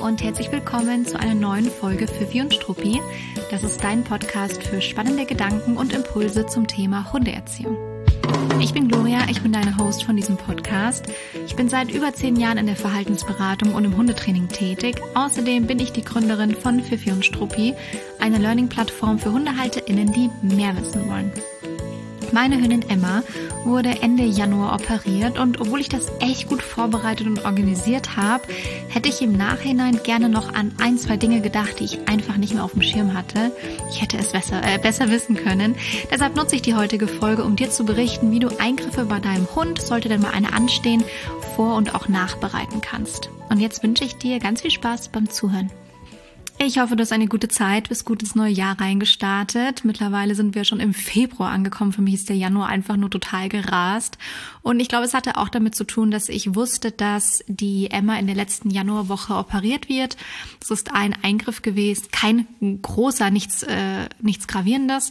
und herzlich willkommen zu einer neuen Folge Pfiffi und Struppi. Das ist dein Podcast für spannende Gedanken und Impulse zum Thema Hundeerziehung. Ich bin Gloria, ich bin deine Host von diesem Podcast. Ich bin seit über 10 Jahren in der Verhaltensberatung und im Hundetraining tätig. Außerdem bin ich die Gründerin von Pfiffi und Struppi, einer Learning-Plattform für HundehalterInnen, die mehr wissen wollen. Meine Hündin Emma wurde Ende Januar operiert und obwohl ich das echt gut vorbereitet und organisiert habe, hätte ich im Nachhinein gerne noch an 1-2 Dinge gedacht, die ich einfach nicht mehr auf dem Schirm hatte. Ich hätte es besser wissen können. Deshalb nutze ich die heutige Folge, um dir zu berichten, wie du Eingriffe bei deinem Hund, sollte denn mal eine anstehen, vor- und auch nachbereiten kannst. Und jetzt wünsche ich dir ganz viel Spaß beim Zuhören. Ich hoffe, du hast eine gute Zeit, bist gut ins neue Jahr reingestartet. Mittlerweile sind wir schon im Februar angekommen. Für mich ist der Januar einfach nur total gerast. Und ich glaube, es hatte auch damit zu tun, dass ich wusste, dass die Emma in der letzten Januarwoche operiert wird. Es ist ein Eingriff gewesen, kein großer, nichts Gravierendes.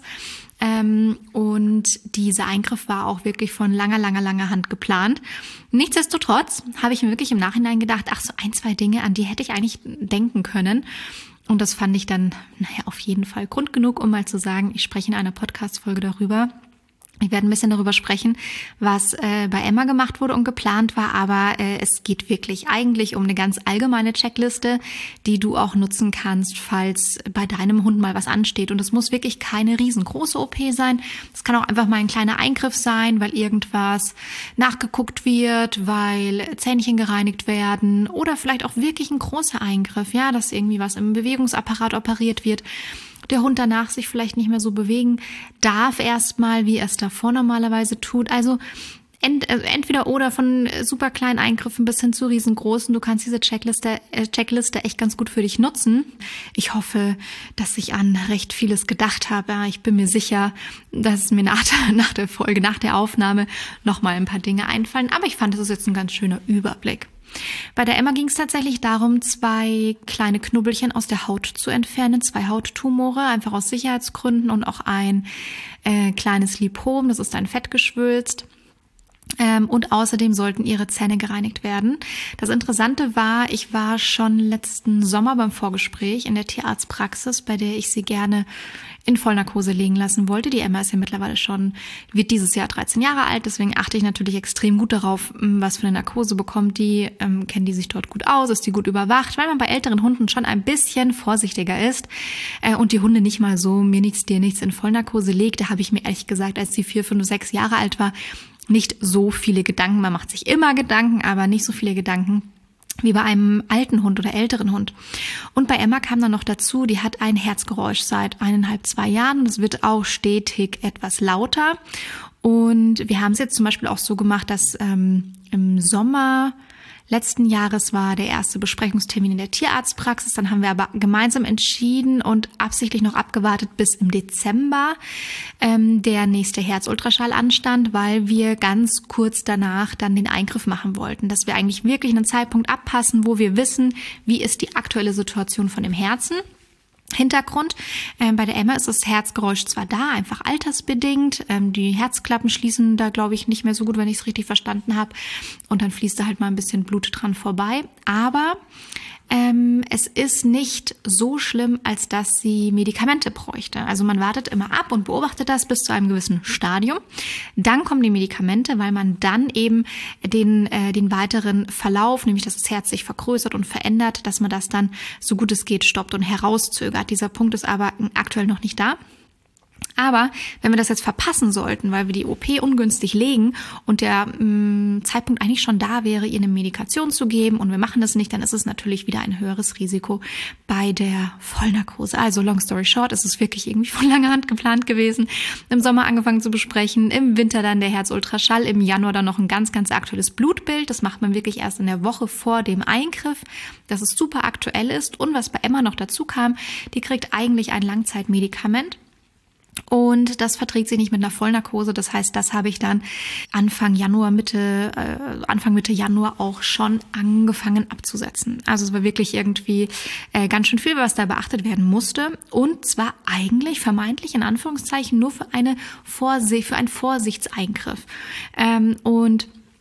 Und dieser Eingriff war auch wirklich von langer Hand geplant. Nichtsdestotrotz habe ich mir wirklich im Nachhinein gedacht, so 1-2 Dinge, an die hätte ich eigentlich denken können. Und das fand ich dann, auf jeden Fall Grund genug, um mal zu sagen, ich spreche in einer Podcast-Folge darüber. Wir werden ein bisschen darüber sprechen, was bei Emma gemacht wurde und geplant war, aber es geht wirklich eigentlich um eine ganz allgemeine Checkliste, die du auch nutzen kannst, falls bei deinem Hund mal was ansteht. Und es muss wirklich keine riesengroße OP sein. Es kann auch einfach mal ein kleiner Eingriff sein, weil irgendwas nachgeguckt wird, weil Zähnchen gereinigt werden oder vielleicht auch wirklich ein großer Eingriff, ja, dass irgendwie was im Bewegungsapparat operiert wird. Der Hund danach sich vielleicht nicht mehr so bewegen darf erstmal, wie er es davor normalerweise tut. Also entweder oder von super kleinen Eingriffen bis hin zu riesengroßen. Du kannst diese Checkliste echt ganz gut für dich nutzen. Ich hoffe, dass ich an recht vieles gedacht habe. Ja, ich bin mir sicher, dass es mir nach der Folge, nach der Aufnahme nochmal ein paar Dinge einfallen. Aber ich fand, das ist jetzt ein ganz schöner Überblick. Bei der Emma ging es tatsächlich darum, 2 kleine Knubbelchen aus der Haut zu entfernen, 2 Hauttumore, einfach aus Sicherheitsgründen und auch ein kleines Lipom, das ist ein Fettgeschwülst. Und außerdem sollten ihre Zähne gereinigt werden. Das Interessante war, ich war schon letzten Sommer beim Vorgespräch in der Tierarztpraxis, bei der ich sie gerne in Vollnarkose legen lassen wollte. Die Emma ist ja mittlerweile wird dieses Jahr 13 Jahre alt, deswegen achte ich natürlich extrem gut darauf, was für eine Narkose bekommt die, kennen die sich dort gut aus, ist die gut überwacht, weil man bei älteren Hunden schon ein bisschen vorsichtiger ist und die Hunde nicht mal so mir nichts, dir nichts in Vollnarkose legt. Da habe ich mir ehrlich gesagt, als sie 4, 5, 6 Jahre alt war, nicht so viele Gedanken. Man macht sich immer Gedanken, aber nicht so viele Gedanken wie bei einem alten Hund oder älteren Hund. Und bei Emma kam dann noch dazu, die hat ein Herzgeräusch seit 1,5, 2 Jahren und es wird auch stetig etwas lauter. Und wir haben es jetzt zum Beispiel auch so gemacht, dass im Sommer letzten Jahres war der erste Besprechungstermin in der Tierarztpraxis. Dann haben wir aber gemeinsam entschieden und absichtlich noch abgewartet, bis im Dezember der nächste Herzultraschall anstand, weil wir ganz kurz danach dann den Eingriff machen wollten. Dass wir eigentlich wirklich einen Zeitpunkt abpassen, wo wir wissen, wie ist die aktuelle Situation von dem Herzen. Hintergrund, bei der Emma ist das Herzgeräusch zwar da, einfach altersbedingt, die Herzklappen schließen da, glaube ich, nicht mehr so gut, wenn ich es richtig verstanden habe, und dann fließt da halt mal ein bisschen Blut dran vorbei, aber es ist nicht so schlimm, als dass sie Medikamente bräuchte. Also man wartet immer ab und beobachtet das bis zu einem gewissen Stadium. Dann kommen die Medikamente, weil man dann eben den weiteren Verlauf, nämlich dass das Herz sich vergrößert und verändert, dass man das dann so gut es geht stoppt und herauszögert. Dieser Punkt ist aber aktuell noch nicht da. Aber wenn wir das jetzt verpassen sollten, weil wir die OP ungünstig legen und der Zeitpunkt eigentlich schon da wäre, ihr eine Medikation zu geben und wir machen das nicht, dann ist es natürlich wieder ein höheres Risiko bei der Vollnarkose. Also long story short, es ist wirklich irgendwie von langer Hand geplant gewesen. Im Sommer angefangen zu besprechen, im Winter dann der Herzultraschall, im Januar dann noch ein ganz aktuelles Blutbild. Das macht man wirklich erst in der Woche vor dem Eingriff, dass es super aktuell ist. Und was bei Emma noch dazu kam, die kriegt eigentlich ein Langzeitmedikament. Und das verträgt sich nicht mit einer Vollnarkose. Das heißt, das habe ich dann Anfang Mitte Januar auch schon angefangen abzusetzen. Also es war wirklich irgendwie ganz schön viel, was da beachtet werden musste. Und zwar eigentlich vermeintlich in Anführungszeichen nur für einen Vorsichtseingriff. Und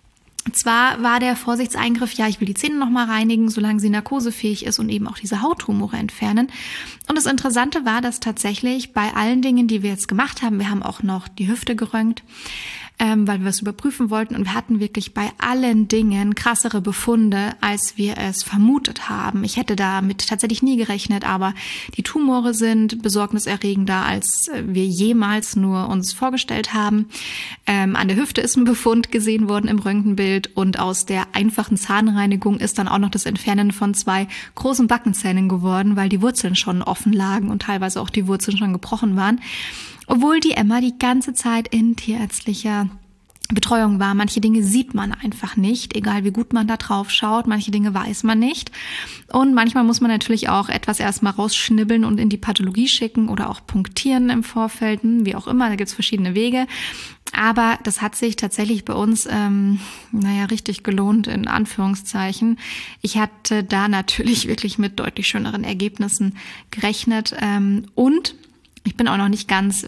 Zwar war der Vorsichtseingriff, ja, ich will die Zähne nochmal reinigen, solange sie narkosefähig ist und eben auch diese Hauttumore entfernen. Und das Interessante war, dass tatsächlich bei allen Dingen, die wir jetzt gemacht haben, wir haben auch noch die Hüfte geröntgt, weil wir es überprüfen wollten. Und wir hatten wirklich bei allen Dingen krassere Befunde, als wir es vermutet haben. Ich hätte damit tatsächlich nie gerechnet, aber die Tumore sind besorgniserregender, als wir jemals nur uns vorgestellt haben. An der Hüfte ist ein Befund gesehen worden im Röntgenbild und aus der einfachen Zahnreinigung ist dann auch noch das Entfernen von 2 großen Backenzähnen geworden, weil die Wurzeln schon offen lagen und teilweise auch die Wurzeln schon gebrochen waren. Obwohl die Emma die ganze Zeit in tierärztlicher Betreuung war. Manche Dinge sieht man einfach nicht, egal wie gut man da drauf schaut. Manche Dinge weiß man nicht. Und manchmal muss man natürlich auch etwas erstmal rausschnibbeln und in die Pathologie schicken oder auch punktieren im Vorfeld, wie auch immer. Da gibt's verschiedene Wege. Aber das hat sich tatsächlich bei uns, richtig gelohnt, in Anführungszeichen. Ich hatte da natürlich wirklich mit deutlich schöneren Ergebnissen gerechnet. Und ich bin auch noch nicht ganz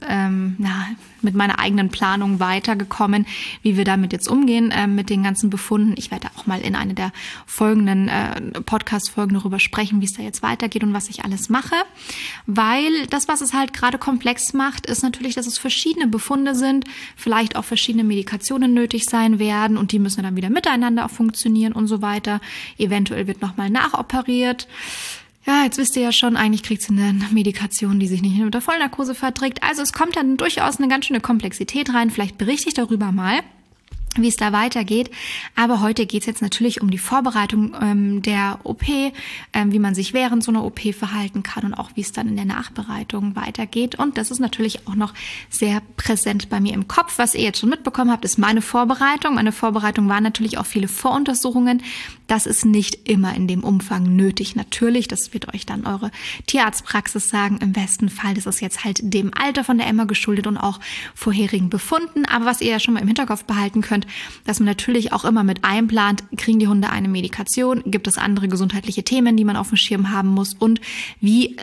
mit meiner eigenen Planung weitergekommen, wie wir damit jetzt umgehen mit den ganzen Befunden. Ich werde auch mal in einer der folgenden Podcast-Folgen darüber sprechen, wie es da jetzt weitergeht und was ich alles mache. Weil das, was es halt gerade komplex macht, ist natürlich, dass es verschiedene Befunde sind, vielleicht auch verschiedene Medikationen nötig sein werden und die müssen dann wieder miteinander auch funktionieren und so weiter. Eventuell wird nochmal nachoperiert. Ja, jetzt wisst ihr ja schon, eigentlich kriegt sie eine Medikation, die sich nicht unter Vollnarkose verträgt. Also es kommt dann durchaus eine ganz schöne Komplexität rein. Vielleicht berichte ich darüber mal, wie es da weitergeht. Aber heute geht es jetzt natürlich um die Vorbereitung der OP, wie man sich während so einer OP verhalten kann und auch wie es dann in der Nachbereitung weitergeht. Und das ist natürlich auch noch sehr präsent bei mir im Kopf. Was ihr jetzt schon mitbekommen habt, ist meine Vorbereitung. Meine Vorbereitung waren natürlich auch viele Voruntersuchungen. Das ist nicht immer in dem Umfang nötig. Natürlich, das wird euch dann eure Tierarztpraxis sagen. Im besten Fall, das ist jetzt halt dem Alter von der Emma geschuldet und auch vorherigen Befunden. Aber was ihr ja schon mal im Hinterkopf behalten könnt, dass man natürlich auch immer mit einplant, kriegen die Hunde eine Medikation, gibt es andere gesundheitliche Themen, die man auf dem Schirm haben muss und wie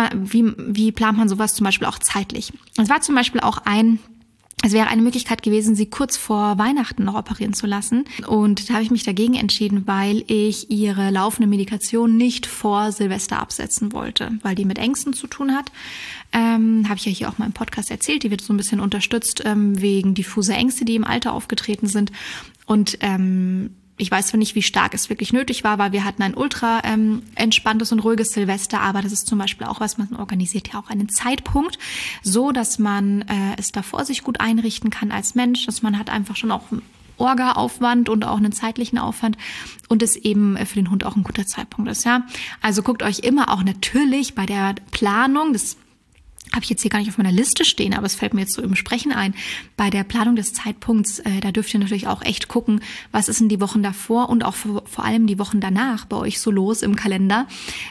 plant man sowas zum Beispiel auch zeitlich. Es war zum Beispiel auch es wäre eine Möglichkeit gewesen, sie kurz vor Weihnachten noch operieren zu lassen. Und da habe ich mich dagegen entschieden, weil ich ihre laufende Medikation nicht vor Silvester absetzen wollte, weil die mit Ängsten zu tun hat. Habe ich ja hier auch mal im Podcast erzählt. Die wird so ein bisschen unterstützt wegen diffuser Ängste, die im Alter aufgetreten sind. Und ich weiß zwar nicht, wie stark es wirklich nötig war, weil wir hatten ein ultra entspanntes und ruhiges Silvester, aber das ist zum Beispiel auch was, man organisiert ja auch einen Zeitpunkt, so dass man es davor sich gut einrichten kann als Mensch, dass man hat einfach schon auch einen Orga-Aufwand und auch einen zeitlichen Aufwand und es eben für den Hund auch ein guter Zeitpunkt ist, ja. Also guckt euch immer auch natürlich bei der Planung, das habe ich jetzt hier gar nicht auf meiner Liste stehen, aber es fällt mir jetzt so im Sprechen ein. Bei der Planung des Zeitpunkts, da dürft ihr natürlich auch echt gucken, was ist denn die Wochen davor und auch vor allem die Wochen danach bei euch so los im Kalender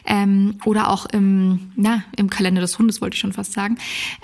oder auch im Kalender des Hundes, wollte ich schon fast sagen,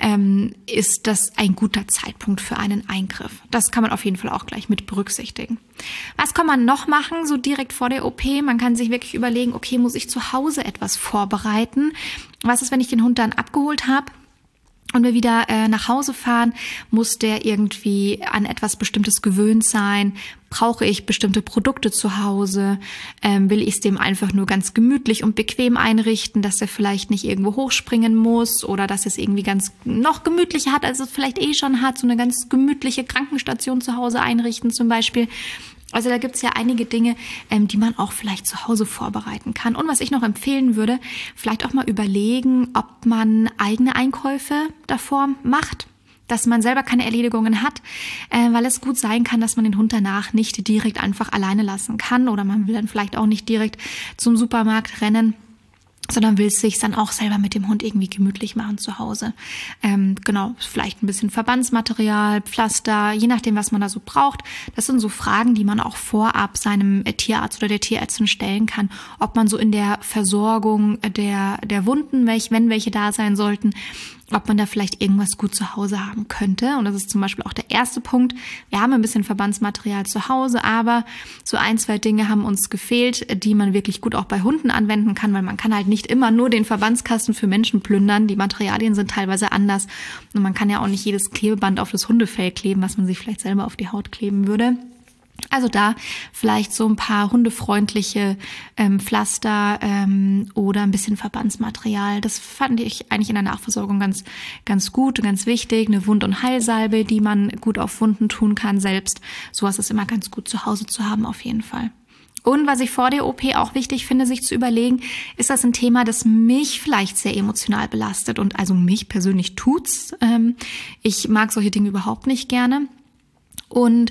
ist das ein guter Zeitpunkt für einen Eingriff. Das kann man auf jeden Fall auch gleich mit berücksichtigen. Was kann man noch machen, so direkt vor der OP? Man kann sich wirklich überlegen, okay, muss ich zu Hause etwas vorbereiten? Was ist, wenn ich den Hund dann abgeholt habe? Und wir wieder nach Hause fahren, muss der irgendwie an etwas Bestimmtes gewöhnt sein? Brauche ich bestimmte Produkte zu Hause? Will ich es dem einfach nur ganz gemütlich und bequem einrichten, dass er vielleicht nicht irgendwo hochspringen muss oder dass es irgendwie ganz noch gemütlicher hat, als es vielleicht schon hat, so eine ganz gemütliche Krankenstation zu Hause einrichten zum Beispiel. Also da gibt's ja einige Dinge, die man auch vielleicht zu Hause vorbereiten kann. Und was ich noch empfehlen würde, vielleicht auch mal überlegen, ob man eigene Einkäufe davor macht, dass man selber keine Erledigungen hat, weil es gut sein kann, dass man den Hund danach nicht direkt einfach alleine lassen kann oder man will dann vielleicht auch nicht direkt zum Supermarkt rennen, sondern will es sich dann auch selber mit dem Hund irgendwie gemütlich machen zu Hause. Vielleicht ein bisschen Verbandsmaterial, Pflaster, je nachdem, was man da so braucht. Das sind so Fragen, die man auch vorab seinem Tierarzt oder der Tierärztin stellen kann, ob man so in der Versorgung der Wunden, wenn welche da sein sollten, ob man da vielleicht irgendwas gut zu Hause haben könnte. Und das ist zum Beispiel auch der erste Punkt. Wir haben ein bisschen Verbandsmaterial zu Hause, aber so 1-2 Dinge haben uns gefehlt, die man wirklich gut auch bei Hunden anwenden kann, weil man kann halt nicht immer nur den Verbandskasten für Menschen plündern. Die Materialien sind teilweise anders und man kann ja auch nicht jedes Klebeband auf das Hundefell kleben, was man sich vielleicht selber auf die Haut kleben würde. Also da vielleicht so ein paar hundefreundliche Pflaster oder ein bisschen Verbandsmaterial. Das fand ich eigentlich in der Nachversorgung ganz gut und ganz wichtig. Eine Wund- und Heilsalbe, die man gut auf Wunden tun kann selbst. Sowas ist immer ganz gut zu Hause zu haben auf jeden Fall. Und was ich vor der OP auch wichtig finde, sich zu überlegen, ist das ein Thema, das mich vielleicht sehr emotional belastet. Und also mich persönlich tut's. Ich mag solche Dinge überhaupt nicht gerne. Und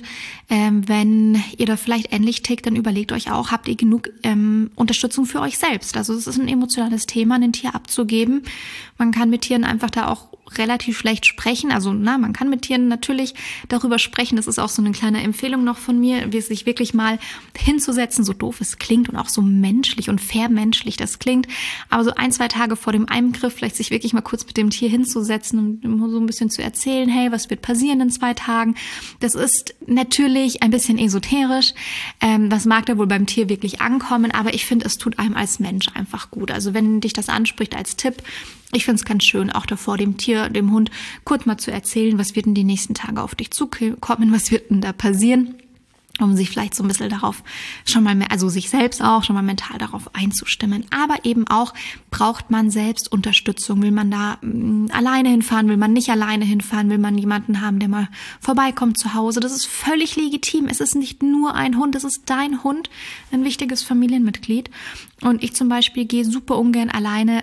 wenn ihr da vielleicht ähnlich tickt, dann überlegt euch auch, habt ihr genug Unterstützung für euch selbst? Also es ist ein emotionales Thema, ein Tier abzugeben. Man kann mit Tieren einfach da auch relativ schlecht sprechen. Also man kann mit Tieren natürlich darüber sprechen. Das ist auch so eine kleine Empfehlung noch von mir, sich wirklich mal hinzusetzen, so doof es klingt und auch so menschlich und vermenschlich das klingt. Aber so 1-2 Tage vor dem Eingriff vielleicht sich wirklich mal kurz mit dem Tier hinzusetzen und immer so ein bisschen zu erzählen, hey, was wird passieren in 2 Tagen? Das ist natürlich ein bisschen esoterisch. Das mag da wohl beim Tier wirklich ankommen, aber ich finde, es tut einem als Mensch einfach gut. Also wenn dich das anspricht als Tipp, ich finde es ganz schön, auch davor dem Tier, dem Hund, kurz mal zu erzählen, was wird denn die nächsten Tage auf dich zukommen, was wird denn da passieren, um sich vielleicht so ein bisschen darauf schon mal mehr, also sich selbst auch schon mal mental darauf einzustimmen. Aber eben auch, braucht man selbst Unterstützung? Will man da alleine hinfahren? Will man nicht alleine hinfahren? Will man jemanden haben, der mal vorbeikommt zu Hause? Das ist völlig legitim. Es ist nicht nur ein Hund, es ist dein Hund, ein wichtiges Familienmitglied. Und ich zum Beispiel gehe super ungern alleine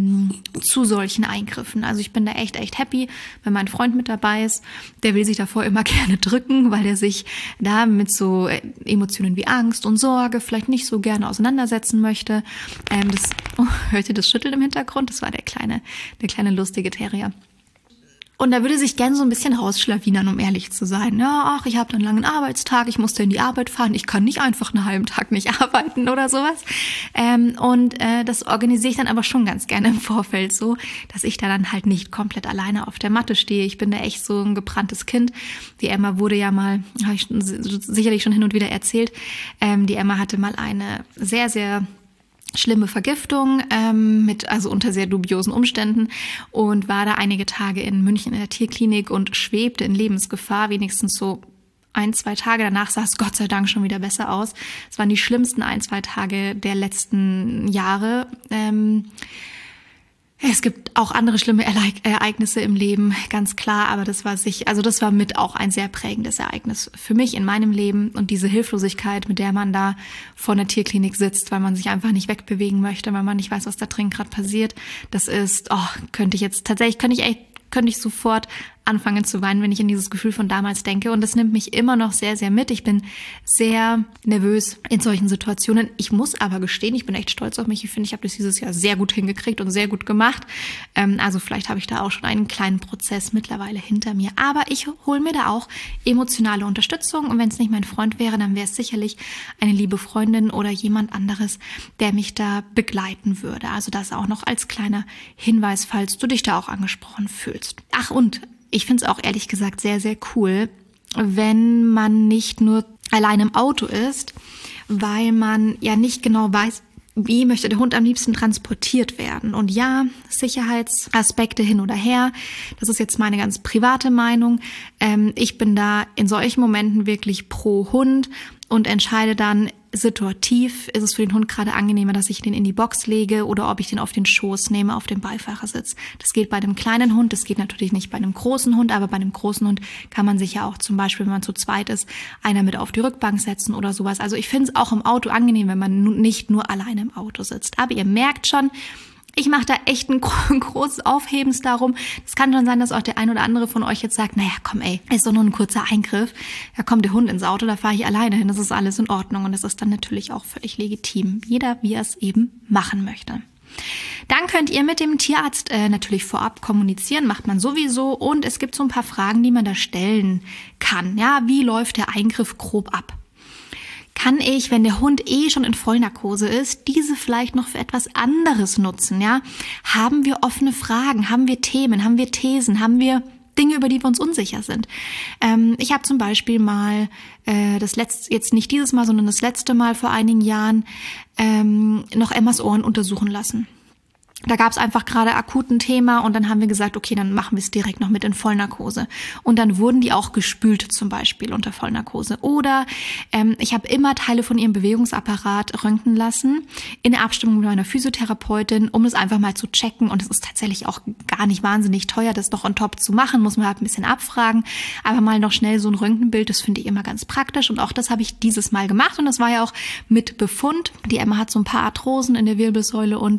zu solchen Eingriffen. Also ich bin da echt happy, wenn mein Freund mit dabei ist. Der will sich davor immer gerne drücken, weil er sich da mit so Emotionen wie Angst und Sorge vielleicht nicht so gerne auseinandersetzen möchte. Hört ihr das Schütteln im Hintergrund? Das war der kleine lustige Terrier. Und da würde sich gern so ein bisschen rausschlawinern, um ehrlich zu sein. Ja, ich habe einen langen Arbeitstag, ich musste in die Arbeit fahren, ich kann nicht einfach einen halben Tag nicht arbeiten oder sowas. Das organisiere ich dann aber schon ganz gerne im Vorfeld so, dass ich da dann halt nicht komplett alleine auf der Matte stehe. Ich bin da echt so ein gebranntes Kind. Die Emma wurde ja mal, habe ich sicherlich schon hin und wieder erzählt, die Emma hatte mal eine sehr, sehr schlimme Vergiftung also unter sehr dubiosen Umständen und war da einige Tage in München in der Tierklinik und schwebte in Lebensgefahr, wenigstens so 1-2 Tage. Danach sah es Gott sei Dank schon wieder besser aus. Es waren die schlimmsten 1-2 Tage der letzten Jahre. Es gibt auch andere schlimme Ereignisse im Leben, ganz klar, aber das war mit auch ein sehr prägendes Ereignis für mich in meinem Leben und diese Hilflosigkeit, mit der man da vor einer Tierklinik sitzt, weil man sich einfach nicht wegbewegen möchte, weil man nicht weiß, was da drin gerade passiert. Das ist, könnte ich sofort anfangen zu weinen, wenn ich an dieses Gefühl von damals denke. Und das nimmt mich immer noch sehr, sehr mit. Ich bin sehr nervös in solchen Situationen. Ich muss aber gestehen, ich bin echt stolz auf mich. Ich finde, ich habe das dieses Jahr sehr gut hingekriegt und sehr gut gemacht. Also vielleicht habe ich da auch schon einen kleinen Prozess mittlerweile hinter mir. Aber ich hole mir da auch emotionale Unterstützung. Und wenn es nicht mein Freund wäre, dann wäre es sicherlich eine liebe Freundin oder jemand anderes, der mich da begleiten würde. Also das auch noch als kleiner Hinweis, falls du dich da auch angesprochen fühlst. Ach, und ich finde es auch ehrlich gesagt sehr, sehr cool, wenn man nicht nur allein im Auto ist, weil man ja nicht genau weiß, wie möchte der Hund am liebsten transportiert werden. Und ja, Sicherheitsaspekte hin oder her, das ist jetzt meine ganz private Meinung. Ich bin da in solchen Momenten wirklich pro Hund und entscheide dann situativ, ist es für den Hund gerade angenehmer, dass ich den in die Box lege oder ob ich den auf den Schoß nehme, auf den Beifahrersitz. Das geht bei einem kleinen Hund, das geht natürlich nicht bei einem großen Hund, aber bei einem großen Hund kann man sich ja auch zum Beispiel, wenn man zu zweit ist, einer mit auf die Rückbank setzen oder sowas. Also ich finde es auch im Auto angenehm, wenn man nicht nur alleine im Auto sitzt. Aber ihr merkt schon, ich mache da echt ein großes Aufhebens darum. Es kann schon sein, dass auch der ein oder andere von euch jetzt sagt, naja, komm ist doch nur ein kurzer Eingriff. Da kommt der Hund ins Auto, da fahre ich alleine hin. Das ist alles in Ordnung und das ist dann natürlich auch völlig legitim. Jeder, wie er es eben machen möchte. Dann könnt ihr mit dem Tierarzt natürlich vorab kommunizieren, macht man sowieso. Und es gibt so ein paar Fragen, die man da stellen kann. Ja, wie läuft der Eingriff grob ab? Kann ich, wenn der Hund schon in Vollnarkose ist, diese vielleicht noch für etwas anderes nutzen? Ja, haben wir offene Fragen? Haben wir Themen? Haben wir Thesen? Haben wir Dinge, über die wir uns unsicher sind? Ich habe zum Beispiel mal jetzt nicht dieses Mal, sondern das letzte Mal vor einigen Jahren noch Emmas Ohren untersuchen lassen. Da gab es einfach gerade akut ein Thema und dann haben wir gesagt, okay, dann machen wir es direkt noch mit in Vollnarkose. Und dann wurden die auch gespült zum Beispiel unter Vollnarkose. Oder ich habe immer Teile von ihrem Bewegungsapparat röntgen lassen, in der Abstimmung mit meiner Physiotherapeutin, um es einfach mal zu checken. Und es ist tatsächlich auch gar nicht wahnsinnig teuer, das noch on top zu machen, muss man halt ein bisschen abfragen. Aber mal noch schnell so ein Röntgenbild, das finde ich immer ganz praktisch. Und auch das habe ich dieses Mal gemacht und das war ja auch mit Befund. Die Emma hat so ein paar Arthrosen in der Wirbelsäule und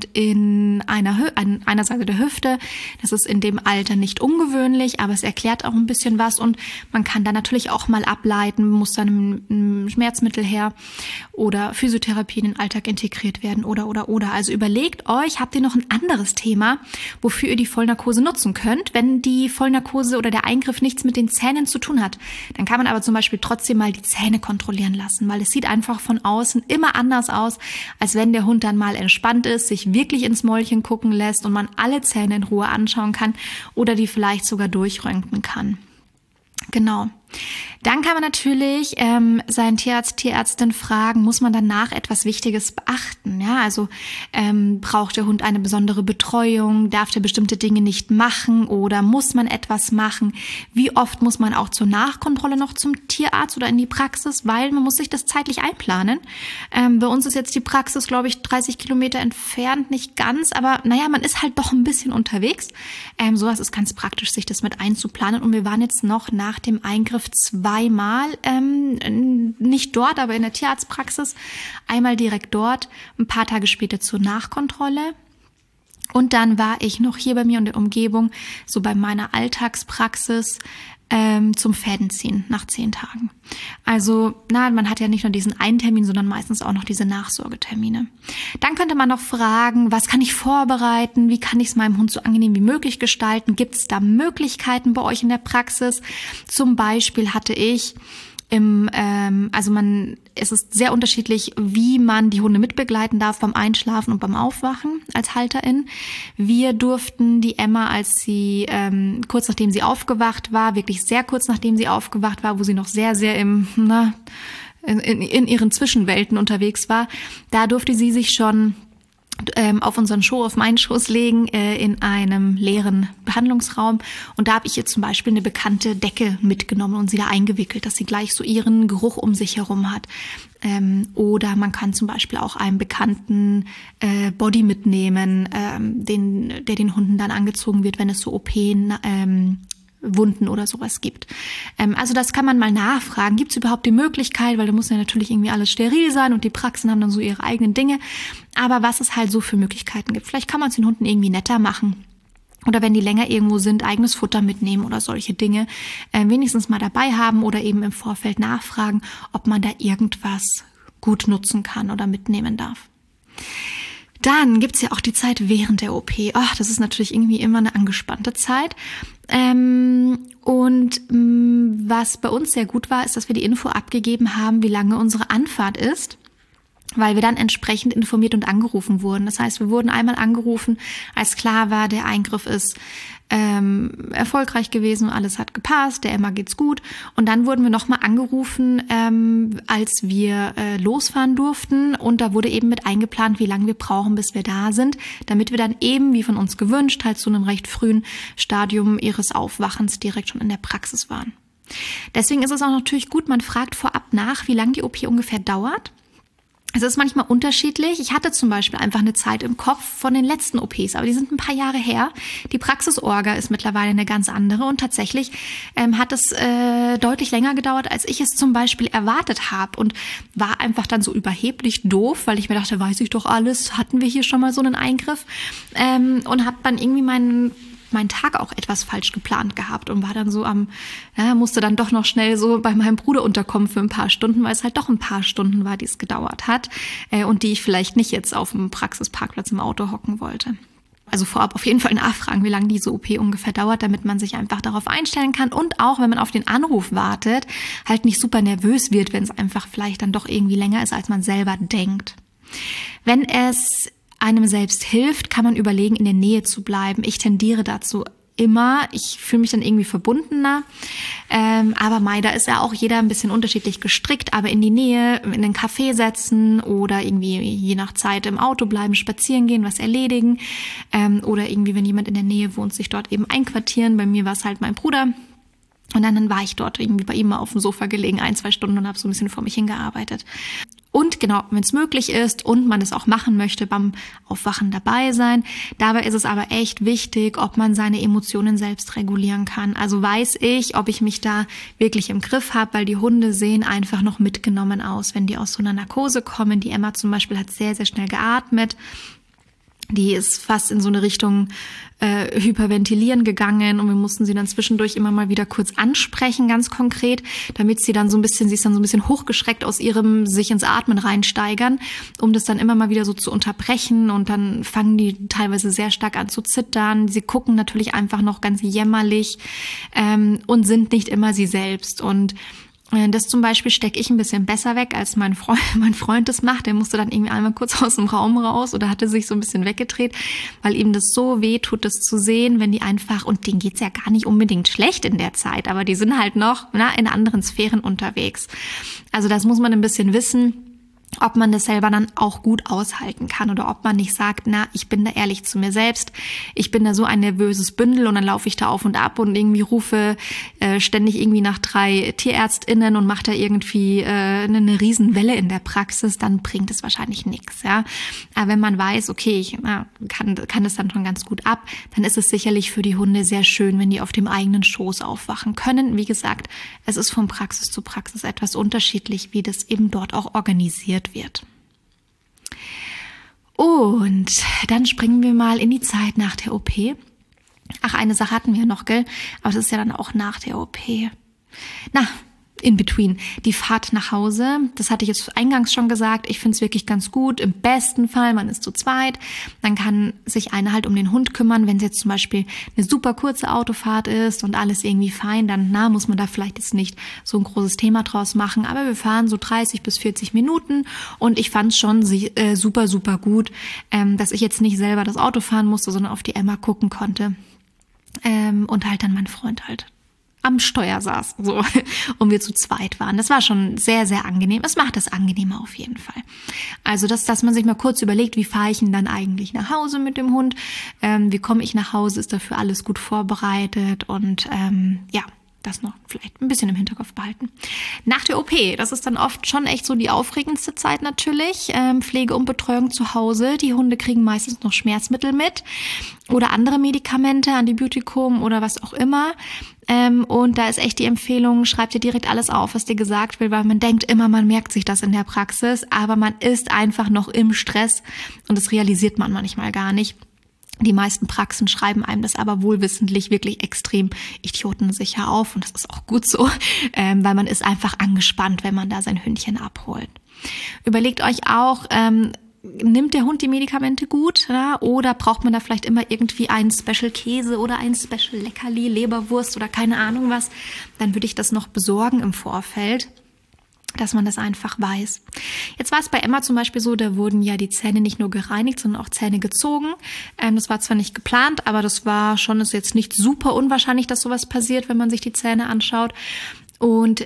an einer Seite der Hüfte. Das ist in dem Alter nicht ungewöhnlich, aber es erklärt auch ein bisschen was und man kann da natürlich auch mal ableiten, muss dann ein Schmerzmittel her oder Physiotherapie in den Alltag integriert werden oder. Also überlegt euch, habt ihr noch ein anderes Thema, wofür ihr die Vollnarkose nutzen könnt? Wenn die Vollnarkose oder der Eingriff nichts mit den Zähnen zu tun hat, dann kann man aber zum Beispiel trotzdem mal die Zähne kontrollieren lassen, weil es sieht einfach von außen immer anders aus, als wenn der Hund dann mal entspannt ist, sich wirklich ins Mäulchen gucken lässt und man alle Zähne in Ruhe anschauen kann oder die vielleicht sogar durchröntgen kann. Genau. Dann kann man natürlich seinen Tierarzt, Tierärztin fragen, muss man danach etwas Wichtiges beachten? Ja, also braucht der Hund eine besondere Betreuung? Darf der bestimmte Dinge nicht machen oder muss man etwas machen? Wie oft muss man auch zur Nachkontrolle noch zum Tierarzt oder in die Praxis? Weil man muss sich das zeitlich einplanen. Bei uns ist jetzt die Praxis, glaube ich, 30 Kilometer entfernt, nicht ganz, aber naja, man ist halt doch ein bisschen unterwegs. Sowas ist ganz praktisch, sich das mit einzuplanen. Und wir waren jetzt noch nach dem Eingriff zweimal, nicht dort, aber in der Tierarztpraxis, einmal direkt dort, ein paar Tage später zur Nachkontrolle. Und dann war ich noch hier bei mir in der Umgebung, so bei meiner Alltagspraxis, zum Fädenziehen nach 10 Tagen. Also, man hat ja nicht nur diesen einen Termin, sondern meistens auch noch diese Nachsorgetermine. Dann könnte man noch fragen, was kann ich vorbereiten? Wie kann ich es meinem Hund so angenehm wie möglich gestalten? Gibt es da Möglichkeiten bei euch in der Praxis? Zum Beispiel hatte ich es ist sehr unterschiedlich, wie man die Hunde mitbegleiten darf beim Einschlafen und beim Aufwachen als Halterin. Wir durften die Emma, als sie kurz nachdem sie aufgewacht war, wirklich sehr kurz nachdem sie aufgewacht war, wo sie noch sehr, sehr in ihren Zwischenwelten unterwegs war, da durfte sie sich schon auf meinen Schoß legen, in einem leeren Behandlungsraum. Und da habe ich ihr zum Beispiel eine bekannte Decke mitgenommen und sie da eingewickelt, dass sie gleich so ihren Geruch um sich herum hat. Oder man kann zum Beispiel auch einen bekannten Body mitnehmen, der den Hunden dann angezogen wird, wenn es so Wunden oder sowas gibt. Also das kann man mal nachfragen. Gibt es überhaupt die Möglichkeit? Weil da muss ja natürlich irgendwie alles steril sein und die Praxen haben dann so ihre eigenen Dinge. Aber was es halt so für Möglichkeiten gibt. Vielleicht kann man es den Hunden irgendwie netter machen. Oder wenn die länger irgendwo sind, eigenes Futter mitnehmen oder solche Dinge. Wenigstens mal dabei haben oder eben im Vorfeld nachfragen, ob man da irgendwas gut nutzen kann oder mitnehmen darf. Dann gibt's ja auch die Zeit während der OP. Das ist natürlich irgendwie immer eine angespannte Zeit. Was bei uns sehr gut war, ist, dass wir die Info abgegeben haben, wie lange unsere Anfahrt ist, weil wir dann entsprechend informiert und angerufen wurden. Das heißt, wir wurden einmal angerufen, als klar war, der Eingriff ist erfolgreich gewesen und alles hat gepasst, der Emma geht's gut. Und dann wurden wir nochmal angerufen, als wir losfahren durften. Und da wurde eben mit eingeplant, wie lange wir brauchen, bis wir da sind, damit wir dann eben, wie von uns gewünscht, halt zu einem recht frühen Stadium ihres Aufwachens direkt schon in der Praxis waren. Deswegen ist es auch natürlich gut, man fragt vorab nach, wie lange die OP ungefähr dauert. Es ist manchmal unterschiedlich. Ich hatte zum Beispiel einfach eine Zeit im Kopf von den letzten OPs, aber die sind ein paar Jahre her. Die Praxisorga ist mittlerweile eine ganz andere und tatsächlich hat es deutlich länger gedauert, als ich es zum Beispiel erwartet habe und war einfach dann so überheblich doof, weil ich mir dachte, weiß ich doch alles, hatten wir hier schon mal so einen Eingriff und habe dann irgendwie meinen Tag auch etwas falsch geplant gehabt und war dann so musste dann doch noch schnell so bei meinem Bruder unterkommen für ein paar Stunden, weil es halt doch ein paar Stunden war, die es gedauert hat und die ich vielleicht nicht jetzt auf dem Praxisparkplatz im Auto hocken wollte. Also vorab auf jeden Fall nachfragen, wie lange diese OP ungefähr dauert, damit man sich einfach darauf einstellen kann und auch, wenn man auf den Anruf wartet, halt nicht super nervös wird, wenn es einfach vielleicht dann doch irgendwie länger ist, als man selber denkt. Wenn es einem selbst hilft, kann man überlegen, in der Nähe zu bleiben. Ich tendiere dazu, immer. Ich fühle mich dann irgendwie verbundener. Aber da ist ja auch jeder ein bisschen unterschiedlich gestrickt. Aber in die Nähe, in den Café setzen oder irgendwie je nach Zeit im Auto bleiben, spazieren gehen, was erledigen. Oder irgendwie, wenn jemand in der Nähe wohnt, sich dort eben einquartieren. Bei mir war es halt mein Bruder. Und dann war ich dort irgendwie bei ihm mal auf dem Sofa gelegen, 1-2 Stunden und habe so ein bisschen vor mich hingearbeitet. Und genau, wenn es möglich ist und man es auch machen möchte, beim Aufwachen dabei sein. Dabei ist es aber echt wichtig, ob man seine Emotionen selbst regulieren kann. Also weiß ich, ob ich mich da wirklich im Griff habe, weil die Hunde sehen einfach noch mitgenommen aus, wenn die aus so einer Narkose kommen. Die Emma zum Beispiel hat sehr, sehr schnell geatmet. Die ist fast in so eine Richtung hyperventilieren gegangen und wir mussten sie dann zwischendurch immer mal wieder kurz ansprechen, ganz konkret, damit sie ist dann so ein bisschen hochgeschreckt aus ihrem sich ins Atmen reinsteigern, um das dann immer mal wieder so zu unterbrechen und dann fangen die teilweise sehr stark an zu zittern. Sie gucken natürlich einfach noch ganz jämmerlich und sind nicht immer sie selbst und das zum Beispiel stecke ich ein bisschen besser weg, als mein Freund das macht. Der musste dann irgendwie einmal kurz aus dem Raum raus oder hatte sich so ein bisschen weggedreht, weil ihm das so weh tut, das zu sehen, wenn die einfach, und denen geht's ja gar nicht unbedingt schlecht in der Zeit, aber die sind halt noch in anderen Sphären unterwegs. Also das muss man ein bisschen wissen, ob man das selber dann auch gut aushalten kann oder ob man nicht sagt, ich bin da ehrlich zu mir selbst, ich bin da so ein nervöses Bündel und dann laufe ich da auf und ab und irgendwie rufe ständig irgendwie nach 3 TierärztInnen und mache da irgendwie eine Riesenwelle in der Praxis, dann bringt es wahrscheinlich nichts. Ja? Aber wenn man weiß, okay, ich kann es dann schon ganz gut ab, dann ist es sicherlich für die Hunde sehr schön, wenn die auf dem eigenen Schoß aufwachen können. Wie gesagt, es ist von Praxis zu Praxis etwas unterschiedlich, wie das eben dort auch organisiert wird. Und dann springen wir mal in die Zeit nach der OP. Ach, eine Sache hatten wir noch, gell? Aber das ist ja dann auch nach der OP. In between. Die Fahrt nach Hause, das hatte ich jetzt eingangs schon gesagt, ich finde es wirklich ganz gut. Im besten Fall, man ist zu zweit, dann kann sich einer halt um den Hund kümmern. Wenn es jetzt zum Beispiel eine super kurze Autofahrt ist und alles irgendwie fein, dann muss man da vielleicht jetzt nicht so ein großes Thema draus machen. Aber wir fahren so 30 bis 40 Minuten und ich fand es schon super, super gut, dass ich jetzt nicht selber das Auto fahren musste, sondern auf die Emma gucken konnte. Und halt dann mein Freund halt am Steuer saß, so, und wir zu zweit waren. Das war schon sehr, sehr angenehm. Es macht es angenehmer auf jeden Fall. Also, dass man sich mal kurz überlegt, wie fahre ich denn dann eigentlich nach Hause mit dem Hund? Wie komme ich nach Hause? Ist dafür alles gut vorbereitet? Und das noch vielleicht ein bisschen im Hinterkopf behalten. Nach der OP, das ist dann oft schon echt so die aufregendste Zeit natürlich. Pflege und Betreuung zu Hause. Die Hunde kriegen meistens noch Schmerzmittel mit oder andere Medikamente, Antibiotikum oder was auch immer. Und da ist echt die Empfehlung, schreib dir direkt alles auf, was dir gesagt wird, weil man denkt immer, man merkt sich das in der Praxis, aber man ist einfach noch im Stress und das realisiert man manchmal gar nicht. Die meisten Praxen schreiben einem das aber wohlwissentlich wirklich extrem idiotensicher auf und das ist auch gut so, weil man ist einfach angespannt, wenn man da sein Hündchen abholt. Überlegt euch auch, nimmt der Hund die Medikamente gut, ja? Oder braucht man da vielleicht immer irgendwie einen Special Käse oder ein Special Leckerli, Leberwurst oder keine Ahnung was, dann würde ich das noch besorgen im Vorfeld, dass man das einfach weiß. Jetzt war es bei Emma zum Beispiel so, da wurden ja die Zähne nicht nur gereinigt, sondern auch Zähne gezogen. Das war zwar nicht geplant, aber das ist jetzt nicht super unwahrscheinlich, dass sowas passiert, wenn man sich die Zähne anschaut. Und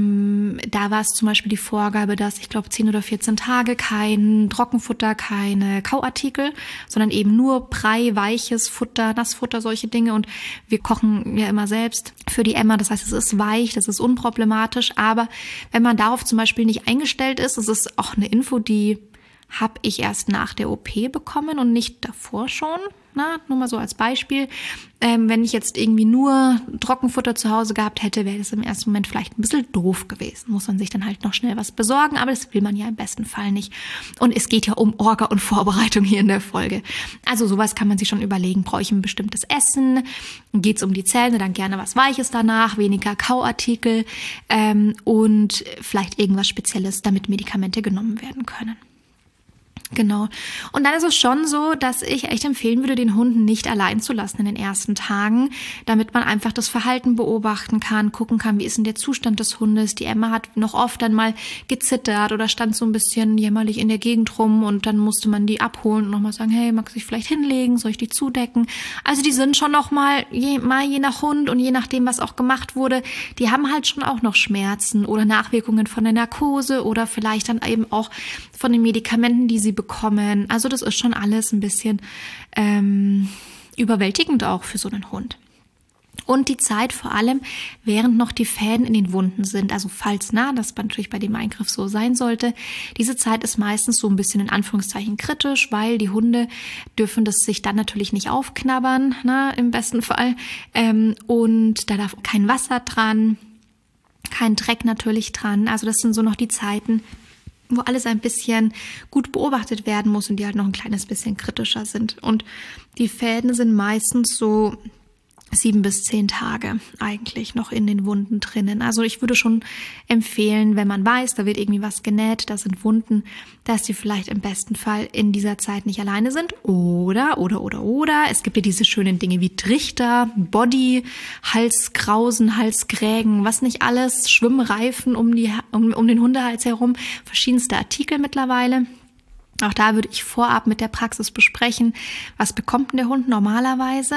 da war es zum Beispiel die Vorgabe, dass ich glaube 10 oder 14 Tage kein Trockenfutter, keine Kauartikel, sondern eben nur Brei, weiches Futter, Nassfutter, solche Dinge. Und wir kochen ja immer selbst für die Emma. Das heißt, es ist weich, das ist unproblematisch. Aber wenn man darauf zum Beispiel nicht eingestellt ist, das ist auch eine Info, die habe ich erst nach der OP bekommen und nicht davor schon. Nur mal so als Beispiel. Wenn ich jetzt irgendwie nur Trockenfutter zu Hause gehabt hätte, wäre das im ersten Moment vielleicht ein bisschen doof gewesen. Muss man sich dann halt noch schnell was besorgen, aber das will man ja im besten Fall nicht. Und es geht ja um Orga und Vorbereitung hier in der Folge. Also sowas kann man sich schon überlegen. Brauche ich ein bestimmtes Essen? Geht es um die Zähne? Dann gerne was Weiches danach, weniger Kauartikel und vielleicht irgendwas Spezielles, damit Medikamente genommen werden können. Genau. Und dann ist es schon so, dass ich echt empfehlen würde, den Hund nicht allein zu lassen in den ersten Tagen, damit man einfach das Verhalten beobachten kann, gucken kann, wie ist denn der Zustand des Hundes. Die Emma hat noch oft dann mal gezittert oder stand so ein bisschen jämmerlich in der Gegend rum und dann musste man die abholen und nochmal sagen, hey, magst du dich vielleicht hinlegen, soll ich die zudecken? Also die sind schon noch mal je nach Hund und je nachdem, was auch gemacht wurde, die haben halt schon auch noch Schmerzen oder Nachwirkungen von der Narkose oder vielleicht dann eben auch von den Medikamenten, die sie bekommen. Also das ist schon alles ein bisschen überwältigend auch für so einen Hund. Und die Zeit vor allem, während noch die Fäden in den Wunden sind, also falls das natürlich bei dem Eingriff so sein sollte, diese Zeit ist meistens so ein bisschen in Anführungszeichen kritisch, weil die Hunde dürfen das sich dann natürlich nicht aufknabbern, im besten Fall. Und da darf kein Wasser dran, kein Dreck natürlich dran. Also das sind so noch die Zeiten, wo alles ein bisschen gut beobachtet werden muss und die halt noch ein kleines bisschen kritischer sind. Und die Fäden sind meistens so 7 bis 10 Tage eigentlich noch in den Wunden drinnen. Also ich würde schon empfehlen, wenn man weiß, da wird irgendwie was genäht, da sind Wunden, dass die vielleicht im besten Fall in dieser Zeit nicht alleine sind. Oder. Es gibt ja diese schönen Dinge wie Trichter, Body, Halskrausen, Halsgrägen, was nicht alles, Schwimmreifen um den Hundehals herum, verschiedenste Artikel mittlerweile. Auch da würde ich vorab mit der Praxis besprechen, was bekommt denn der Hund normalerweise?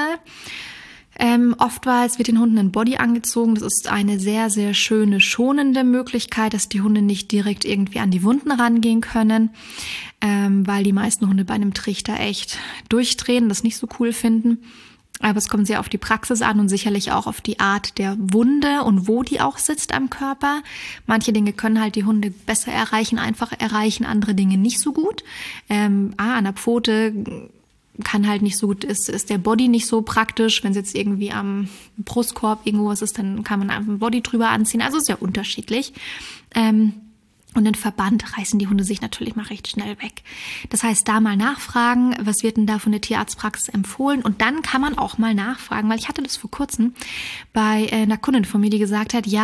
Oftmals wird den Hunden ein Body angezogen. Das ist eine sehr, sehr schöne, schonende Möglichkeit, dass die Hunde nicht direkt irgendwie an die Wunden rangehen können, weil die meisten Hunde bei einem Trichter echt durchdrehen, das nicht so cool finden. Aber es kommt sehr auf die Praxis an und sicherlich auch auf die Art der Wunde und wo die auch sitzt am Körper. Manche Dinge können halt die Hunde besser erreichen, einfach erreichen, andere Dinge nicht so gut. An der Pfote kann halt nicht so gut, ist der Body nicht so praktisch. Wenn es jetzt irgendwie am Brustkorb irgendwo was ist, dann kann man einfach ein Body drüber anziehen. Also ist ja unterschiedlich. Und den Verband reißen die Hunde sich natürlich mal recht schnell weg. Das heißt, da mal nachfragen, was wird denn da von der Tierarztpraxis empfohlen? Und dann kann man auch mal nachfragen, weil ich hatte das vor kurzem bei einer Kundin von mir, die gesagt hat,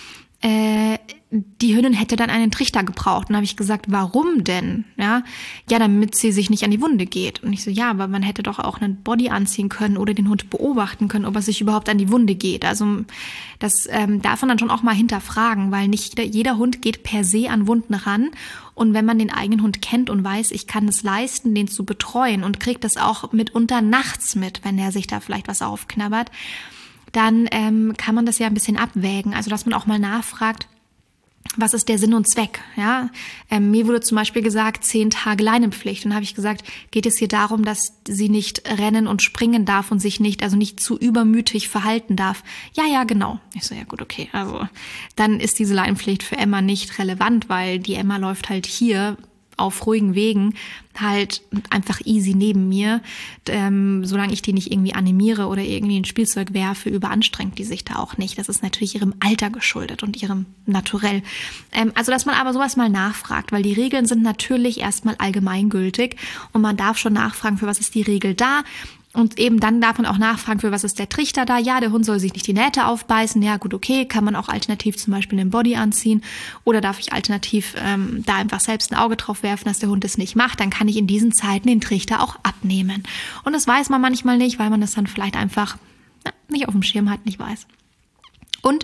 die Hündin hätte dann einen Trichter gebraucht. Und dann habe ich gesagt, warum denn? Ja, damit sie sich nicht an die Wunde geht. Und ich so, aber man hätte doch auch einen Body anziehen können oder den Hund beobachten können, ob er sich überhaupt an die Wunde geht. Also das darf man dann schon auch mal hinterfragen, weil nicht jeder Hund geht per se an Wunden ran. Und wenn man den eigenen Hund kennt und weiß, ich kann es leisten, den zu betreuen und kriegt das auch mitunter nachts mit, wenn er sich da vielleicht was aufknabbert, dann kann man das ja ein bisschen abwägen. Also dass man auch mal nachfragt, was ist der Sinn und Zweck? Ja, mir wurde zum Beispiel gesagt, 10 Tage Leinenpflicht. Und dann habe ich gesagt, geht es hier darum, dass sie nicht rennen und springen darf und sich nicht zu übermütig verhalten darf? Ja, genau. Ich so, ja gut, okay. Also dann ist diese Leinenpflicht für Emma nicht relevant, weil die Emma läuft halt hier auf ruhigen Wegen halt einfach easy neben mir, solange ich die nicht irgendwie animiere oder irgendwie ein Spielzeug werfe, überanstrengt die sich da auch nicht. Das ist natürlich ihrem Alter geschuldet und ihrem Naturell. Also, dass man aber sowas mal nachfragt, weil die Regeln sind natürlich erstmal allgemeingültig und man darf schon nachfragen, für was ist die Regel da. Und eben dann darf man auch nachfragen, für was ist der Trichter da? Ja, der Hund soll sich nicht die Nähte aufbeißen. Ja, gut, okay. Kann man auch alternativ zum Beispiel einen Body anziehen? Oder darf ich alternativ da einfach selbst ein Auge drauf werfen, dass der Hund es nicht macht? Dann kann ich in diesen Zeiten den Trichter auch abnehmen. Und das weiß man manchmal nicht, weil man das dann vielleicht einfach nicht auf dem Schirm hat, nicht weiß. Und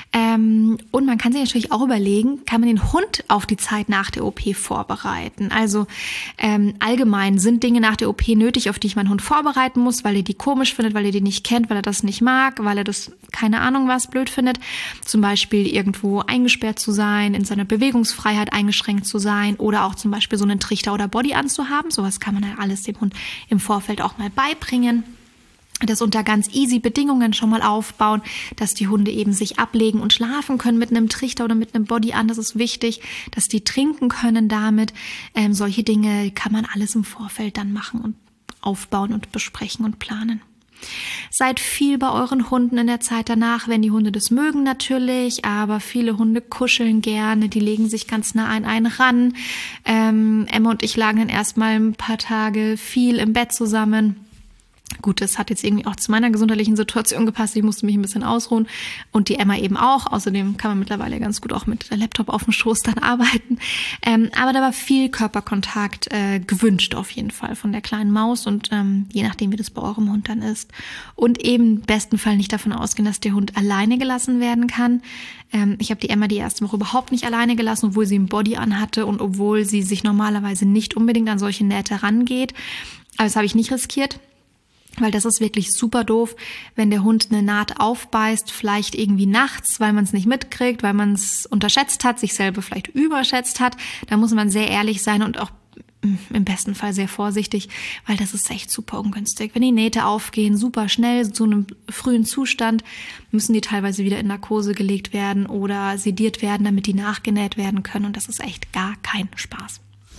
man kann sich natürlich auch überlegen, kann man den Hund auf die Zeit nach der OP vorbereiten? Also allgemein sind Dinge nach der OP nötig, auf die ich meinen Hund vorbereiten muss, weil er die komisch findet, weil er die nicht kennt, weil er das nicht mag, weil er das, keine Ahnung was, blöd findet. Zum Beispiel irgendwo eingesperrt zu sein, in seiner Bewegungsfreiheit eingeschränkt zu sein oder auch zum Beispiel so einen Trichter oder Body anzuhaben. Sowas kann man ja alles dem Hund im Vorfeld auch mal beibringen. Das unter ganz easy Bedingungen schon mal aufbauen, dass die Hunde eben sich ablegen und schlafen können mit einem Trichter oder mit einem Body an. Das ist wichtig, dass die trinken können damit. Solche Dinge kann man alles im Vorfeld dann machen und aufbauen und besprechen und planen. Seid viel bei euren Hunden in der Zeit danach, wenn die Hunde das mögen natürlich, aber viele Hunde kuscheln gerne, die legen sich ganz nah an einen ran. Emma und ich lagen dann erstmal ein paar Tage viel im Bett zusammen. Gut, das hat jetzt irgendwie auch zu meiner gesundheitlichen Situation gepasst. Ich musste mich ein bisschen ausruhen und die Emma eben auch. Außerdem kann man mittlerweile ganz gut auch mit der Laptop auf dem Schoß dann arbeiten. Aber da war viel Körperkontakt gewünscht auf jeden Fall von der kleinen Maus und je nachdem, wie das bei eurem Hund dann ist. Und eben im besten Fall nicht davon ausgehen, dass der Hund alleine gelassen werden kann. Ich habe die Emma die erste Woche überhaupt nicht alleine gelassen, obwohl sie einen Body anhatte und obwohl sie sich normalerweise nicht unbedingt an solche Nähte rangeht. Aber das habe ich nicht riskiert. Weil das ist wirklich super doof, wenn der Hund eine Naht aufbeißt, vielleicht irgendwie nachts, weil man es nicht mitkriegt, weil man es unterschätzt hat, sich selber vielleicht überschätzt hat. Da muss man sehr ehrlich sein und auch im besten Fall sehr vorsichtig, weil das ist echt super ungünstig. Wenn die Nähte aufgehen, super schnell, zu einem frühen Zustand, müssen die teilweise wieder in Narkose gelegt werden oder sediert werden, damit die nachgenäht werden können. Und das ist echt gar kein Spaß.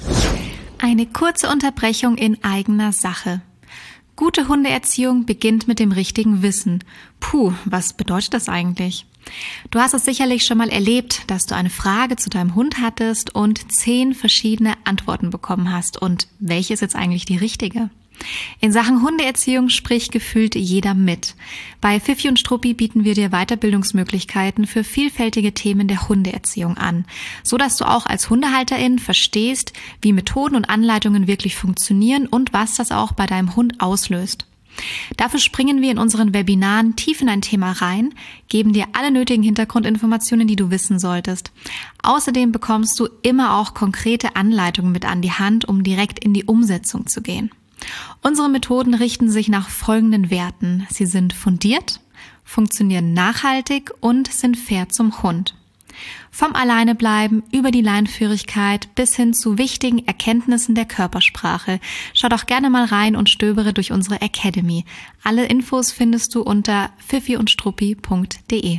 Eine kurze Unterbrechung in eigener Sache. Gute Hundeerziehung beginnt mit dem richtigen Wissen. Puh, was bedeutet das eigentlich? Du hast es sicherlich schon mal erlebt, dass du eine Frage zu deinem Hund hattest und 10 verschiedene Antworten bekommen hast. Und welche ist jetzt eigentlich die richtige? In Sachen Hundeerziehung spricht gefühlt jeder mit. Bei Fifi und Struppi bieten wir dir Weiterbildungsmöglichkeiten für vielfältige Themen der Hundeerziehung an, so dass du auch als Hundehalterin verstehst, wie Methoden und Anleitungen wirklich funktionieren und was das auch bei deinem Hund auslöst. Dafür springen wir in unseren Webinaren tief in ein Thema rein, geben dir alle nötigen Hintergrundinformationen, die du wissen solltest. Außerdem bekommst du immer auch konkrete Anleitungen mit an die Hand, um direkt in die Umsetzung zu gehen. Unsere Methoden richten sich nach folgenden Werten. Sie sind fundiert, funktionieren nachhaltig und sind fair zum Hund. Vom Alleinebleiben über die Leinführigkeit bis hin zu wichtigen Erkenntnissen der Körpersprache. Schau doch gerne mal rein und stöbere durch unsere Academy. Alle Infos findest du unter fifiundstruppi.de.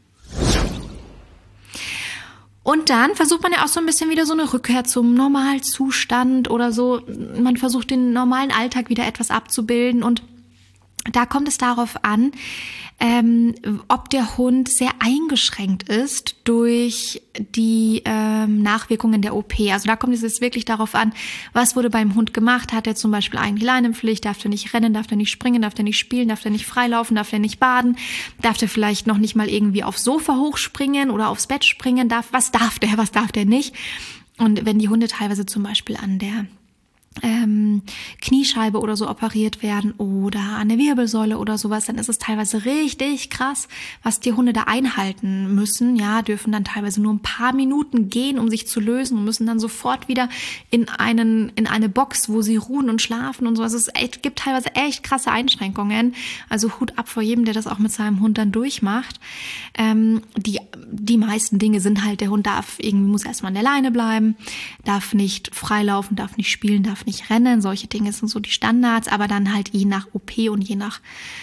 Und dann versucht man ja auch so ein bisschen wieder so eine Rückkehr zum Normalzustand oder so. Man versucht den normalen Alltag wieder etwas abzubilden und da kommt es darauf an, ob der Hund sehr eingeschränkt ist durch die Nachwirkungen der OP. Also da kommt es jetzt wirklich darauf an, was wurde beim Hund gemacht. Hat er zum Beispiel eigentlich Leinenpflicht? Darf er nicht rennen? Darf er nicht springen? Darf er nicht spielen? Darf er nicht freilaufen? Darf er nicht baden? Darf er vielleicht noch nicht mal irgendwie aufs Sofa hochspringen oder aufs Bett springen? Was darf der nicht? Und wenn die Hunde teilweise zum Beispiel an der Kniescheibe oder so operiert werden oder an der Wirbelsäule oder sowas, dann ist es teilweise richtig krass, was die Hunde da einhalten müssen. Ja, dürfen dann teilweise nur ein paar Minuten gehen, um sich zu lösen und müssen dann sofort wieder in eine Box, wo sie ruhen und schlafen und so. Also gibt teilweise echt krasse Einschränkungen. Also Hut ab vor jedem, der das auch mit seinem Hund dann durchmacht. Die meisten Dinge sind halt, der Hund muss erstmal an der Leine bleiben, darf nicht freilaufen, darf nicht spielen, darf nicht rennen, solche Dinge sind so die Standards, aber dann halt je nach OP und je nach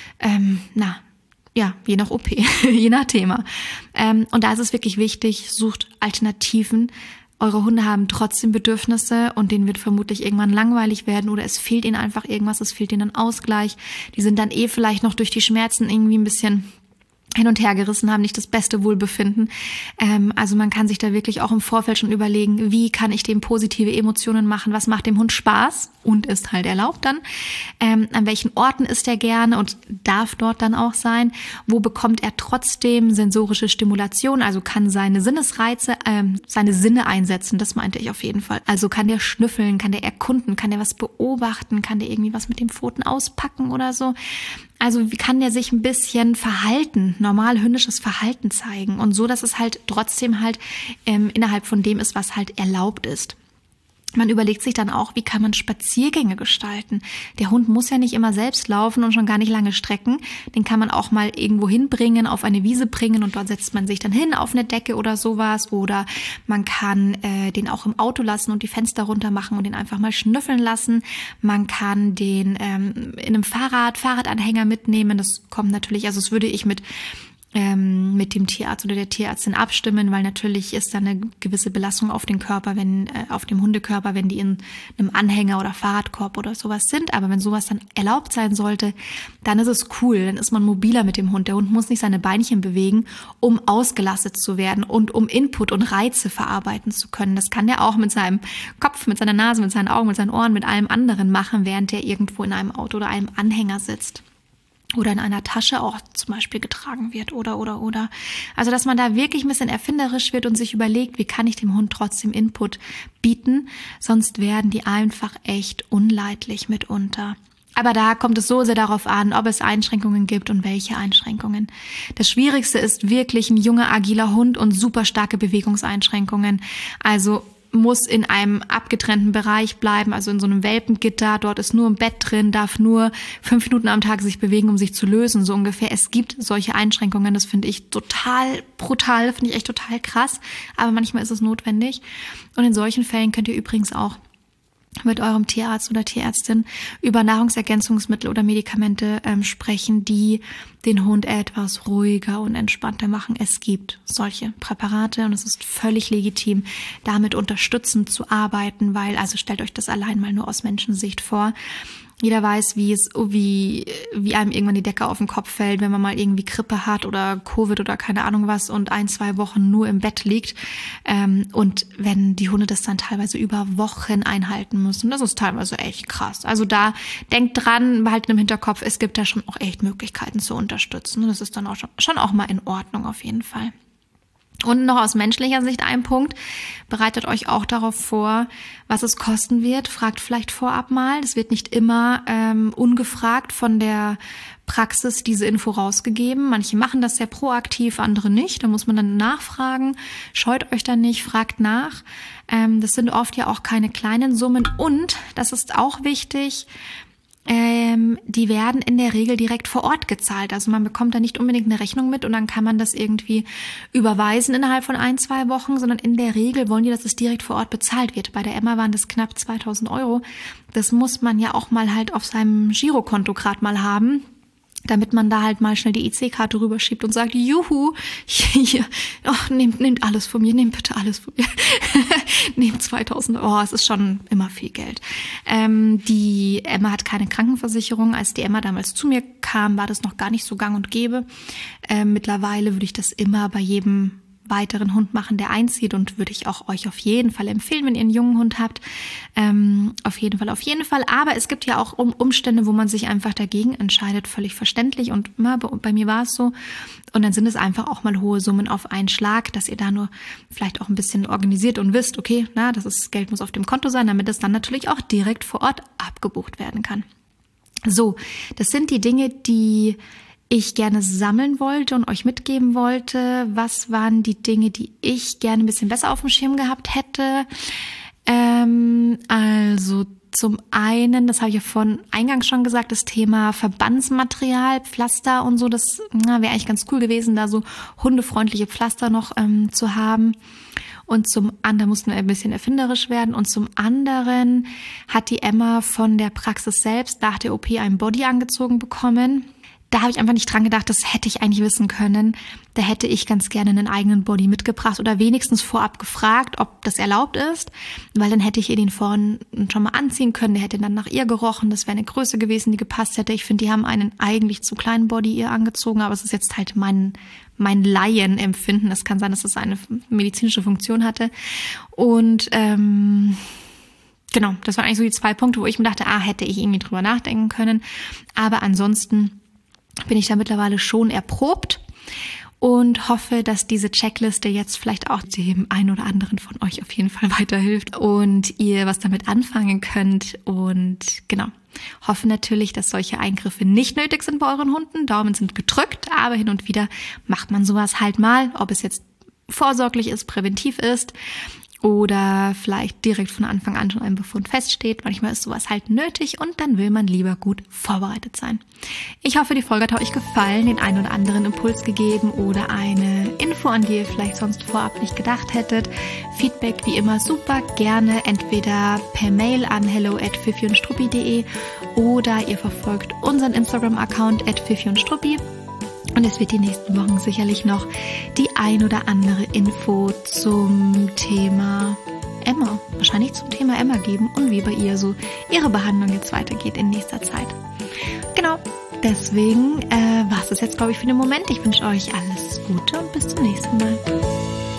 OP, je nach Thema. Und da ist es wirklich wichtig, sucht Alternativen. Eure Hunde haben trotzdem Bedürfnisse und denen wird vermutlich irgendwann langweilig werden oder es fehlt ihnen einfach irgendwas, es fehlt ihnen ein Ausgleich. Die sind dann vielleicht noch durch die Schmerzen irgendwie ein bisschen hin und her gerissen, haben nicht das beste Wohlbefinden. Also man kann sich da wirklich auch im Vorfeld schon überlegen, wie kann ich dem positive Emotionen machen, was macht dem Hund Spaß und ist halt erlaubt dann, an welchen Orten ist er gerne und darf dort dann auch sein, wo bekommt er trotzdem sensorische Stimulation, also kann seine Sinnesreize, seine Sinne einsetzen, das meinte ich auf jeden Fall. Also kann der schnüffeln, kann der erkunden, kann der was beobachten, kann der irgendwie was mit den Pfoten auspacken oder so. Also wie kann der sich ein bisschen verhalten, normal hündisches Verhalten zeigen und so, dass es halt trotzdem halt innerhalb von dem ist, was halt erlaubt ist. Man überlegt sich dann auch, wie kann man Spaziergänge gestalten. Der Hund muss ja nicht immer selbst laufen und schon gar nicht lange Strecken. Den kann man auch mal irgendwo hinbringen, auf eine Wiese bringen und dort setzt man sich dann hin auf eine Decke oder sowas. Oder man kann den auch im Auto lassen und die Fenster runter machen und den einfach mal schnüffeln lassen. Man kann den in einem Fahrradanhänger mitnehmen. Das kommt natürlich, also das würde ich mit mit dem Tierarzt oder der Tierärztin abstimmen, weil natürlich ist da eine gewisse Belastung auf den Körper, auf dem Hundekörper, wenn die in einem Anhänger oder Fahrradkorb oder sowas sind. Aber wenn sowas dann erlaubt sein sollte, dann ist es cool, dann ist man mobiler mit dem Hund. Der Hund muss nicht seine Beinchen bewegen, um ausgelastet zu werden und um Input und Reize verarbeiten zu können. Das kann der auch mit seinem Kopf, mit seiner Nase, mit seinen Augen, mit seinen Ohren, mit allem anderen machen, während der irgendwo in einem Auto oder einem Anhänger sitzt. Oder in einer Tasche auch zum Beispiel getragen wird oder. Also, dass man da wirklich ein bisschen erfinderisch wird und sich überlegt, wie kann ich dem Hund trotzdem Input bieten, sonst werden die einfach echt unleidlich mitunter. Aber da kommt es so sehr darauf an, ob es Einschränkungen gibt und welche Einschränkungen. Das Schwierigste ist wirklich ein junger, agiler Hund und super starke Bewegungseinschränkungen. Also muss in einem abgetrennten Bereich bleiben, also in so einem Welpengitter, dort ist nur ein Bett drin, darf nur 5 Minuten am Tag sich bewegen, um sich zu lösen, so ungefähr. Es gibt solche Einschränkungen, das finde ich total brutal, finde ich echt total krass, aber manchmal ist es notwendig. Und in solchen Fällen könnt ihr übrigens auch mit eurem Tierarzt oder Tierärztin über Nahrungsergänzungsmittel oder Medikamente sprechen, die den Hund etwas ruhiger und entspannter machen. Es gibt solche Präparate und es ist völlig legitim, damit unterstützend zu arbeiten, weil, also stellt euch das allein mal nur aus Menschensicht vor. Jeder weiß, wie einem irgendwann die Decke auf den Kopf fällt, wenn man mal irgendwie Grippe hat oder Covid oder keine Ahnung was und 1-2 Wochen nur im Bett liegt. Und wenn die Hunde das dann teilweise über Wochen einhalten müssen, das ist teilweise echt krass. Also da denkt dran, behaltet im Hinterkopf, es gibt da schon auch echt Möglichkeiten zu unterstützen. Das ist dann auch schon auch mal in Ordnung auf jeden Fall. Und noch aus menschlicher Sicht ein Punkt, bereitet euch auch darauf vor, was es kosten wird. Fragt vielleicht vorab mal. Das wird nicht immer ungefragt von der Praxis diese Info rausgegeben. Manche machen das sehr proaktiv, andere nicht. Da muss man dann nachfragen. Scheut euch dann nicht, fragt nach. Das sind oft ja auch keine kleinen Summen. Und, das ist auch wichtig, die werden in der Regel direkt vor Ort gezahlt. Also man bekommt da nicht unbedingt eine Rechnung mit und dann kann man das irgendwie überweisen innerhalb von 1-2 Wochen, sondern in der Regel wollen die, dass es direkt vor Ort bezahlt wird. Bei der Emma waren das knapp 2.000 €. Das muss man ja auch mal halt auf seinem Girokonto gerade mal haben, damit man da halt mal schnell die EC-Karte rüberschiebt und sagt, juhu, hier, nehmt alles von mir, nehmt bitte alles von mir. Nehmt 2.000 €, es ist schon immer viel Geld. Die Emma hat keine Krankenversicherung. Als die Emma damals zu mir kam, war das noch gar nicht so gang und gäbe. Mittlerweile würde ich das immer bei jedem weiteren Hund machen, der einzieht, und würde ich auch euch auf jeden Fall empfehlen, wenn ihr einen jungen Hund habt. Auf jeden Fall. Aber es gibt ja auch Umstände, wo man sich einfach dagegen entscheidet, völlig verständlich. Und bei mir war es so. Und dann sind es einfach auch mal hohe Summen auf einen Schlag, dass ihr da nur vielleicht auch ein bisschen organisiert und wisst, okay, Geld muss auf dem Konto sein, damit es dann natürlich auch direkt vor Ort abgebucht werden kann. So, das sind die Dinge, die ich gerne sammeln wollte und euch mitgeben wollte. Was waren die Dinge, die ich gerne ein bisschen besser auf dem Schirm gehabt hätte? Also zum einen, das habe ich ja von eingangs schon gesagt, das Thema Verbandsmaterial, Pflaster und so, das wäre eigentlich ganz cool gewesen, da so hundefreundliche Pflaster noch zu haben. Und zum anderen mussten wir ein bisschen erfinderisch werden. Und zum anderen hat die Emma von der Praxis selbst nach der OP ein Body angezogen bekommen. Da habe ich einfach nicht dran gedacht, das hätte ich eigentlich wissen können. Da hätte ich ganz gerne einen eigenen Body mitgebracht oder wenigstens vorab gefragt, ob das erlaubt ist, weil dann hätte ich ihr den vorn schon mal anziehen können. Der hätte dann nach ihr gerochen. Das wäre eine Größe gewesen, die gepasst hätte. Ich finde, die haben einen eigentlich zu kleinen Body ihr angezogen, aber es ist jetzt halt mein Laienempfinden. Das kann sein, dass es eine medizinische Funktion hatte. Und genau, das waren eigentlich so die 2 Punkte, wo ich mir dachte, hätte ich irgendwie drüber nachdenken können. Aber ansonsten bin ich da mittlerweile schon erprobt und hoffe, dass diese Checkliste jetzt vielleicht auch dem einen oder anderen von euch auf jeden Fall weiterhilft und ihr was damit anfangen könnt. Und genau, hoffe natürlich, dass solche Eingriffe nicht nötig sind bei euren Hunden. Daumen sind gedrückt, aber hin und wieder macht man sowas halt mal, ob es jetzt vorsorglich ist, präventiv ist oder vielleicht direkt von Anfang an schon ein Befund feststeht. Manchmal ist sowas halt nötig und dann will man lieber gut vorbereitet sein. Ich hoffe, die Folge hat euch gefallen, den einen oder anderen Impuls gegeben oder eine Info, an die ihr vielleicht sonst vorab nicht gedacht hättet. Feedback wie immer super gerne, entweder per Mail an hello@fifiundstruppi.de oder ihr verfolgt unseren Instagram-Account @fifiundstruppi. Und es wird die nächsten Wochen sicherlich noch die ein oder andere Info zum Thema Emma, wahrscheinlich zum Thema Emma geben und wie bei ihr so ihre Behandlung jetzt weitergeht in nächster Zeit. Genau, deswegen war es das jetzt, glaube ich, für den Moment. Ich wünsche euch alles Gute und bis zum nächsten Mal.